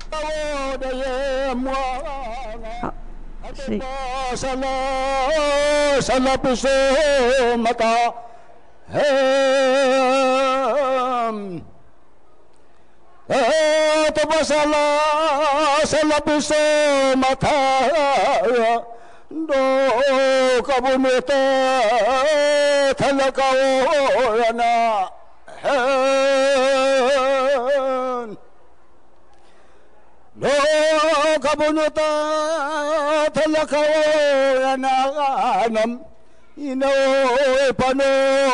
好，是。 Lo kabunuta talakaw anam ino pano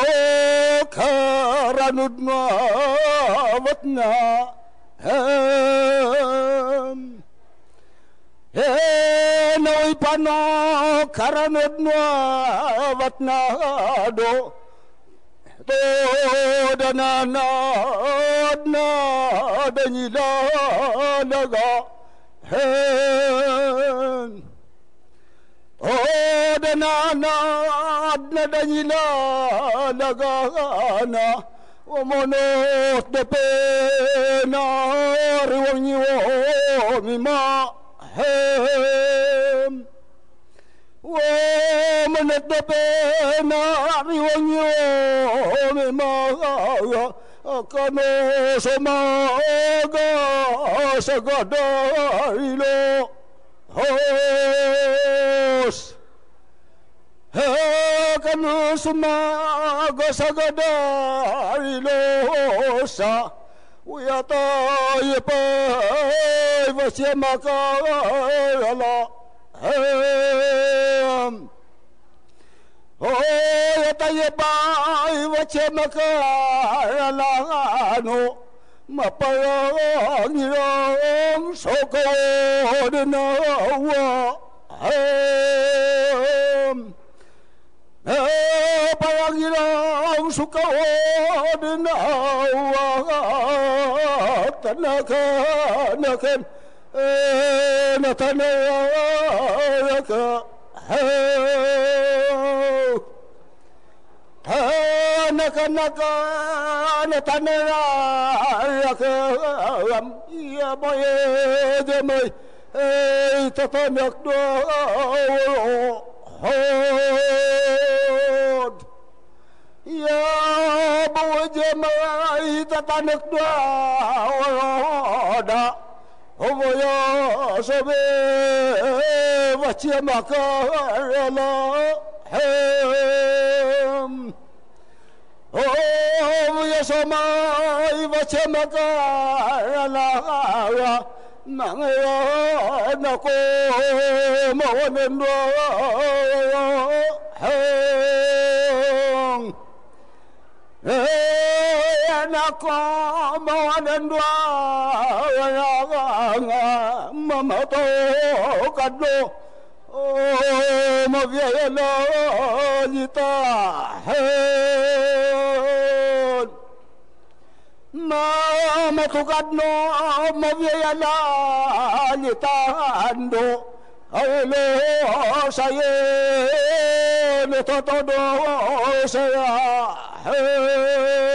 karanud na watna no pano karanud na watna do to danana na danila naga oh danana na danila naga na omonot de pena riwanyo mima omonot de pena riwanyo mima kano sumaga sa gadarilo hos kano sumaga sa gadarilo sa uyatay pa vasya makarala oh tayo ba iwache makaralano maparangirang sokod na parangirang sokod na tanaka natanaka naka natanara am ya boy de mai tatanak do hod ya boy de mai tatanak do da omoya sobe vachia makarala oh yasoma iwache makarala mangaya nako mawanendo nako mawanendo mama to kadlo oh mavyela lita mama tukadno mavyela litando alo saye ne todo saya